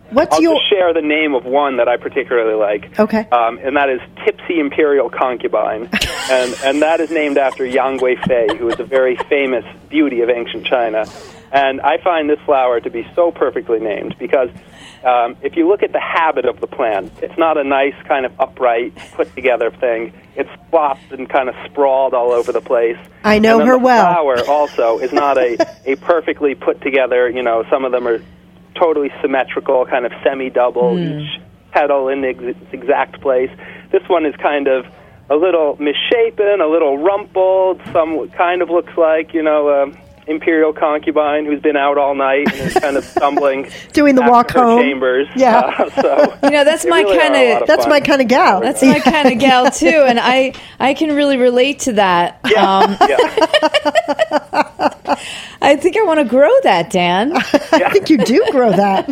What's I'll your... just share the name of one that I particularly like. Okay. Um, and that is Tipsy Imperial Concubine. and, and that is named after Yang Guifei, who was a very famous beauty of ancient China. And I find this flower to be so perfectly named because um, if you look at the habit of the plant, it's not a nice kind of upright, put-together thing. It's flopped and kind of sprawled all over the place. I know and then her the well. flower also is not a, a perfectly put-together, you know, some of them are totally symmetrical, kind of semi-double, mm. each petal in its exact place. This one is kind of a little misshapen, a little rumpled, some kind of looks like, you know, uh, imperial concubine who's been out all night and is kind of stumbling doing the walk her home chambers. Yeah. Uh, so you know, that's my really kind of that's fun. my kind of gal. That's my kind of gal too, and I I can really relate to that. Yeah. Um, yeah. I think I want to grow that, Dan. I think you do grow that.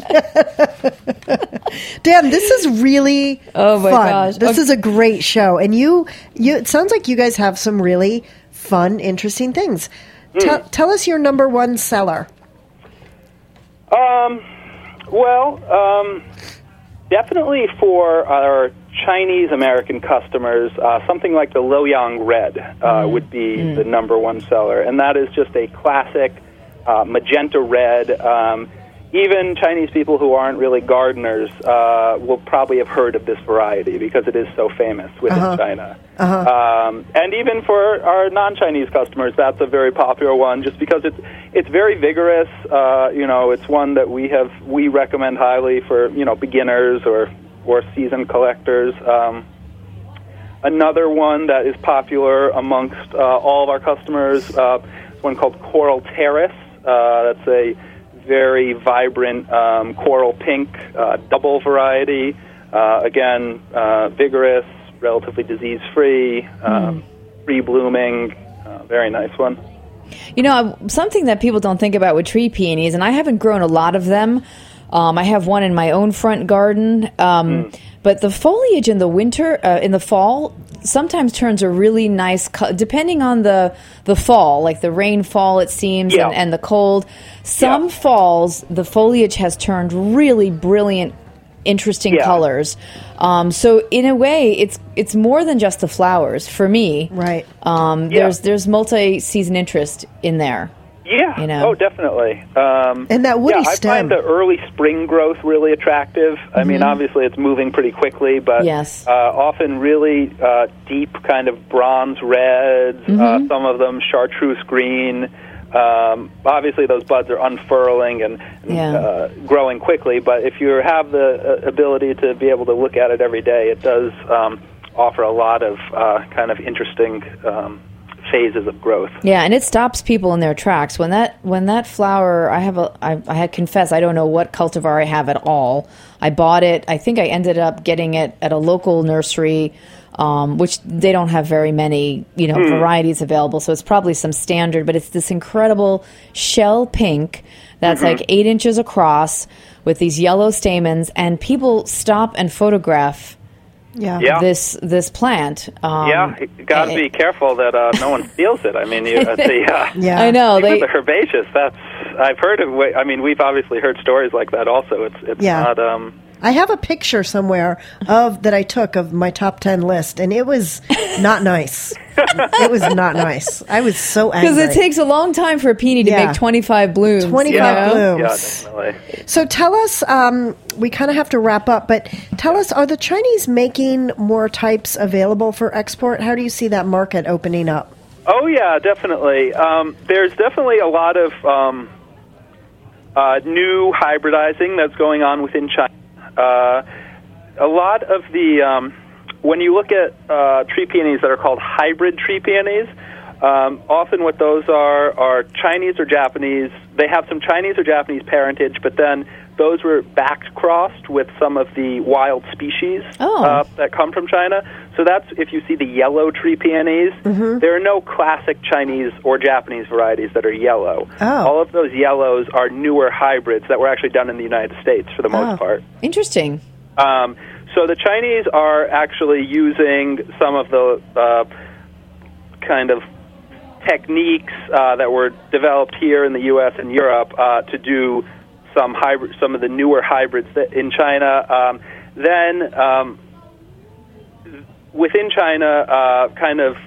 Dan, this is really oh my fun. gosh. This okay. is a great show. And you, you, it sounds like you guys have some really fun, interesting things. Mm. Tell, tell us your number one seller. Um, well, um, definitely for our Chinese-American customers, uh, something like the Luoyang Red uh, mm. would be mm. the number one seller. And that is just a classic uh, magenta red. Um, even Chinese people who aren't really gardeners uh, will probably have heard of this variety because it is so famous within uh-huh. China. Uh-huh. Um, and even for our non-Chinese customers, that's a very popular one just because it's it's very vigorous. Uh, you know, it's one that we have we recommend highly for, you know, beginners or or seasoned collectors. Um, another one that is popular amongst uh, all of our customers uh, is one called Coral Terrace. Uh, that's a very vibrant um, coral pink uh, double variety. Uh, again, uh, vigorous, relatively disease-free, um, mm. free-blooming, uh, very nice one. You know, something that people don't think about with tree peonies, and I haven't grown a lot of them. Um, I have one in my own front garden, um, mm. but the foliage in the winter, uh, in the fall, sometimes turns a really nice color, depending on the the fall, like the rainfall, it seems, yeah. and, and the cold. Some yeah. falls, the foliage has turned really brilliant, interesting yeah. colors. Um, so in a way, it's it's more than just the flowers for me. Right. Um, yeah. There's there's multi-season interest in there. Yeah. You know? Oh, definitely. Um, and that woody yeah, stem. I find the early spring growth really attractive. I mm-hmm. mean, obviously it's moving pretty quickly, but yes. uh, often really uh, deep kind of bronze reds, mm-hmm. uh, some of them chartreuse green. Um, obviously those buds are unfurling and, and yeah. uh, growing quickly, but if you have the uh, ability to be able to look at it every day, it does um, offer a lot of uh, kind of interesting um phases of growth. Yeah, and it stops people in their tracks. When that when that flower, I have a, I, I had confess, I don't know what cultivar I have at all. I bought it. I think I ended up getting it at a local nursery, um, which they don't have very many, you know, mm. varieties available. So it's probably some standard, but it's this incredible shell pink that's mm-hmm. like eight inches across with these yellow stamens, and people stop and photograph. Yeah. yeah, this this plant. Um, yeah, you got to be careful that uh, no one steals it. I mean, you, uh, the, uh, yeah, I know. They, they, the herbaceous. That's I've heard of. I mean, we've obviously heard stories like that. Also, it's it's yeah. not. Um, I have a picture somewhere of that I took of my top ten list, and it was not nice. It was not nice. I was so angry because it takes a long time for a peony to yeah. make twenty-five blooms. Twenty-five you know? blooms. Yeah, definitely. So tell us. Um, we kind of have to wrap up, but tell us: are the Chinese making more types available for export? How do you see that market opening up? Oh yeah, definitely. Um, there's definitely a lot of um, uh, new hybridizing that's going on within China. Uh, a lot of the, um, when you look at uh, tree peonies that are called hybrid tree peonies, um, often what those are are Chinese or Japanese. They have some Chinese or Japanese parentage, but then those were back-crossed with some of the wild species oh. uh, that come from China. So that's, if you see the yellow tree peonies, mm-hmm. there are no classic Chinese or Japanese varieties that are yellow. Oh. All of those yellows are newer hybrids that were actually done in the United States for the most oh. part. Interesting. Um, so the Chinese are actually using some of the uh, kind of techniques uh, that were developed here in the U S and Europe uh, to do some hybrid, some of the newer hybrids that in China. Um, then um, within China, uh, kind of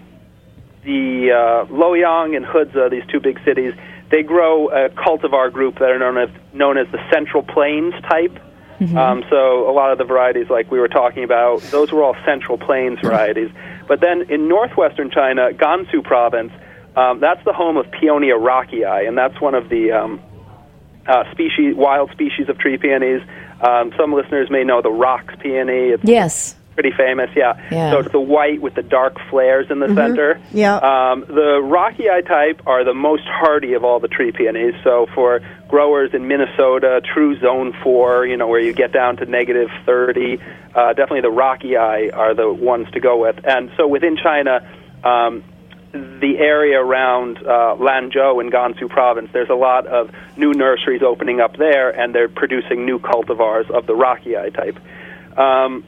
the uh, Luoyang and Huzhou, these two big cities, they grow a cultivar group that are known as known as the Central Plains type. Mm-hmm. Um, so a lot of the varieties, like we were talking about, those were all Central Plains varieties. But then in northwestern China, Gansu province, um, that's the home of Paeonia rockii, and that's one of the um, uh, species, wild species of tree peonies. Um, some listeners may know the Rox peony. It's yes. pretty famous, yeah. yeah. So it's the white with the dark flares in the mm-hmm. center. Yeah. Um, the rockii type are the most hardy of all the tree peonies. So for growers in Minnesota, true zone four, you know, where you get down to negative thirty, uh, definitely the rockii are the ones to go with. And so within China, um, the area around uh, Lanzhou in Gansu province, there's a lot of new nurseries opening up there, and they're producing new cultivars of the rockii type. Um,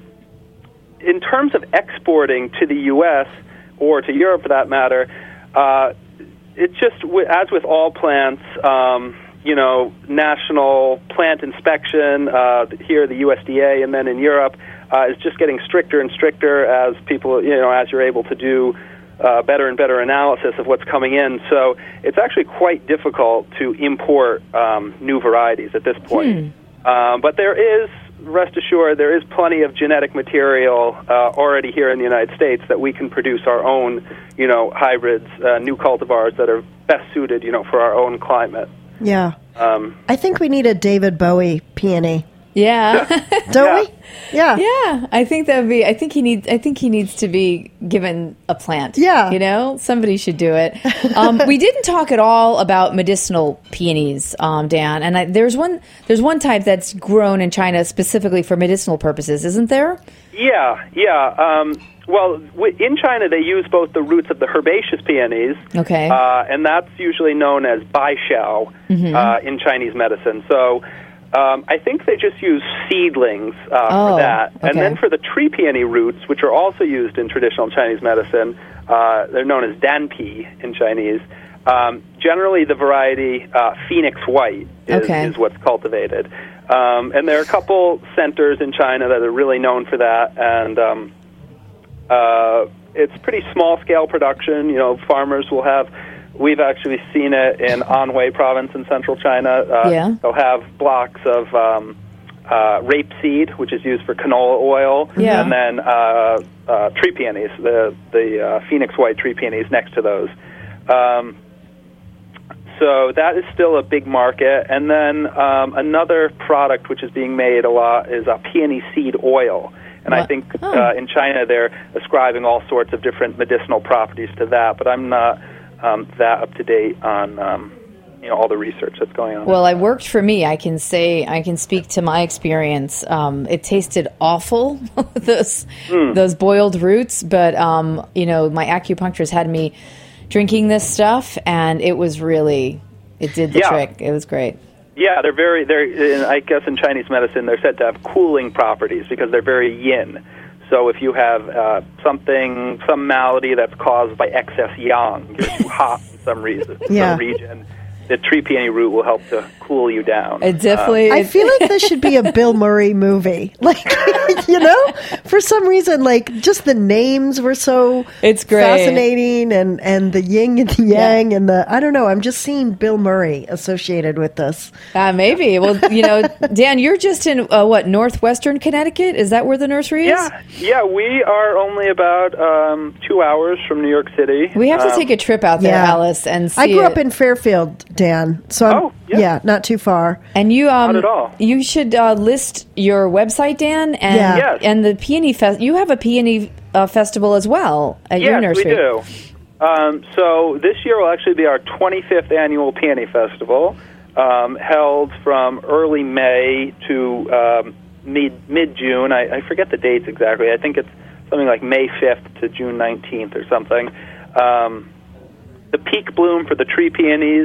in terms of exporting to the U S or to Europe for that matter, uh, it's just, as with all plants, um, you know, national plant inspection uh, here, the U S D A, and then in Europe, uh, is just getting stricter and stricter as people, you know, as you're able to do uh, better and better analysis of what's coming in. So it's actually quite difficult to import um, new varieties at this point. Hmm. Um, but there is, rest assured, there is plenty of genetic material uh, already here in the United States that we can produce our own, you know, hybrids, uh, new cultivars that are best suited, you know, for our own climate. Yeah. Um, I think we need a David Bowie peony. Yeah. Don't yeah. we? Yeah. Yeah. I think that would be, I think he needs, I think he needs to be given a plant. Yeah. You know, somebody should do it. Um, we didn't talk at all about medicinal peonies, um, Dan. And I, there's one, there's one type that's grown in China specifically for medicinal purposes, isn't there? Yeah. Yeah. Um, well, w- in China, they use both the roots of the herbaceous peonies. Okay. Uh, and that's usually known as baishao mm-hmm. uh, in Chinese medicine. So, Um, I think they just use seedlings uh, oh, for that. Okay. And then for the tree peony roots, which are also used in traditional Chinese medicine, uh, they're known as danpi in Chinese. Um, generally, the variety uh, Phoenix White is, okay. is what's cultivated. Um, and there are a couple centers in China that are really known for that. And um, uh, it's pretty small-scale production. You know, farmers will have... We've actually seen it in Anhui province in central China. Uh, yeah. They'll have blocks of um, uh, rapeseed, which is used for canola oil, yeah. and then uh, uh, tree peonies, the the uh, Phoenix White tree peonies next to those. Um, so that is still a big market. And then um, another product which is being made a lot is uh, peony seed oil. And what? I think oh. uh, in China they're ascribing all sorts of different medicinal properties to that, but I'm not... Um, that up to date on um, you know all the research that's going on. Well, it worked for me. I can say I can speak to my experience. Um, it tasted awful those mm. those boiled roots, but um, you know my acupuncturist had me drinking this stuff, and it was really it did the yeah. trick. It was great. Yeah, they're very they're I guess in Chinese medicine they're said to have cooling properties because they're very yin. So if you have uh, something, some malady that's caused by excess yang, you're too hot for some reason, yeah. some region, the tree peony root will help to cool you down. It definitely. Uh, I feel like this should be a Bill Murray movie. Like, you know, for some reason, like just the names were so it's great. fascinating, and, and the yin and the yang, yeah. and the I don't know. I'm just seeing Bill Murray associated with this. Uh, maybe. Well, you know, Dan, you're just in uh, what northwestern Connecticut? Is that where the nursery is? Yeah, yeah. We are only about um, two hours from New York City. We have to um, take a trip out there, yeah. Alice, and see I grew it. up in Fairfield, Dan. So I'm, oh, yeah. yeah, not too far. And you, um, not at all. You should uh, list your website, Dan, and yeah. yes. and the peony fest. You have a peony uh, festival as well at yes, your nursery. Yes, we do. Um, so this year will actually be our twenty-fifth annual Peony Festival, um, held from early May to um, mid mid June. I, I forget the dates exactly. I think it's something like May fifth to June nineteenth or something. Um, the peak bloom for the tree peonies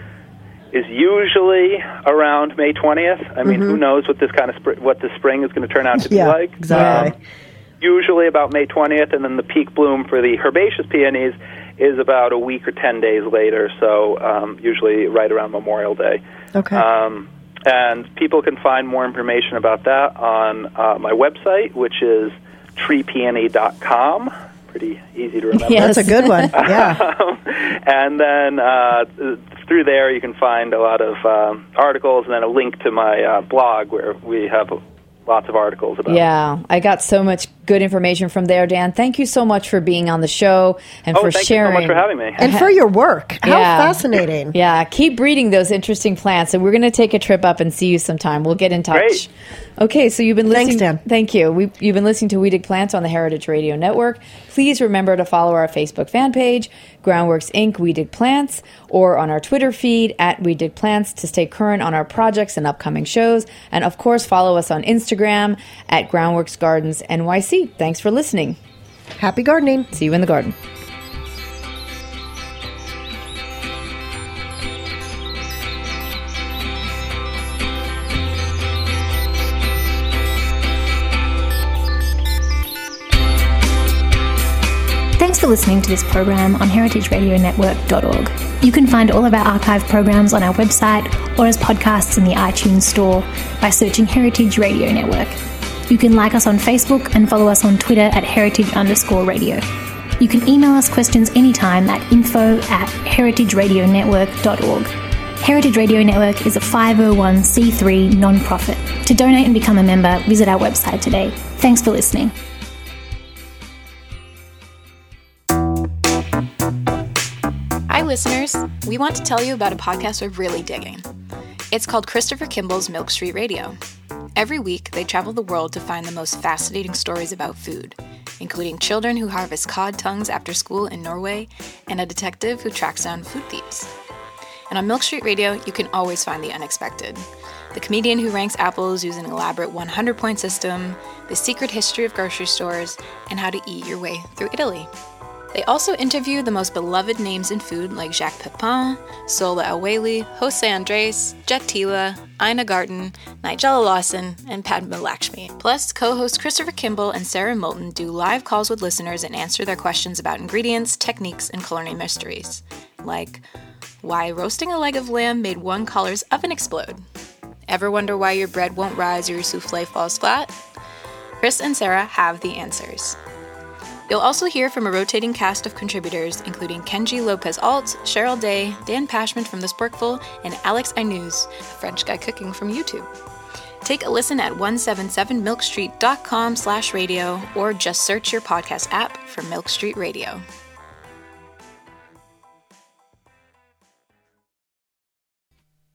is usually around May twentieth. I mean, mm-hmm. who knows what this kind of spr- what the spring is going to turn out to yeah, be like? Exactly. Um, usually about May twentieth, and then the peak bloom for the herbaceous peonies is about a week or ten days later. So um, usually right around Memorial Day. Okay. Um, and people can find more information about that on uh, my website, which is tree peony dot com. Pretty easy to remember. Yes. That's a good one. Yeah. And then uh, through there, you can find a lot of um, articles, and then a link to my uh, blog where we have lots of articles about Yeah, I got so much good information from there, Dan. Thank you so much for being on the show and oh, for thank sharing. you so much for having me. And for your work. How Yeah. fascinating. Yeah, keep breeding those interesting plants, and we're going to take a trip up and see you sometime. We'll get in touch. Great. Okay, so you've been listening. Thanks, Dan. Thank you. We, you've been listening to We Dig Plants on the Heritage Radio Network. Please remember to follow our Facebook fan page, Groundworks Incorporated. We Dig Plants, or on our Twitter feed at We Dig Plants to stay current on our projects and upcoming shows. And of course, follow us on Instagram at Groundworks Gardens N Y C. Thanks for listening. Happy gardening. See you in the garden. Thanks for listening to this program on heritage radio network dot org. You can find all of our archive programs on our website or as podcasts in the iTunes Store by searching Heritage Radio Network. You can like us on Facebook and follow us on Twitter at heritage underscore radio. You can email us questions anytime at info at heritage radio network dot org. Heritage Radio Network is a five oh one c three non-profit. To donate and become a member, visit our website today. Thanks for listening. Hi listeners, we want to tell you about a podcast we're really digging. It's called Christopher Kimball's Milk Street Radio. Every week, they travel the world to find the most fascinating stories about food, including children who harvest cod tongues after school in Norway and a detective who tracks down food thieves. And on Milk Street Radio, you can always find the unexpected. The comedian who ranks apples using an elaborate one hundred point system, the secret history of grocery stores, and how to eat your way through Italy. They also interview the most beloved names in food like Jacques Pepin, Sola El-Waylly, Jose Andres, Jet Tila, Ina Garten, Nigella Lawson, and Padma Lakshmi. Plus, co-hosts Christopher Kimball and Sarah Moulton do live calls with listeners and answer their questions about ingredients, techniques, and culinary mysteries. Like, why roasting a leg of lamb made one caller's oven explode? Ever wonder why your bread won't rise or your souffle falls flat? Chris and Sarah have the answers. You'll also hear from a rotating cast of contributors, including Kenji Lopez-Alt, Cheryl Day, Dan Pashman from The Sporkful, and Alex Ainuz, a French guy cooking from YouTube. Take a listen at one seventy-seven milk street dot com slash radio, or just search your podcast app for Milk Street Radio.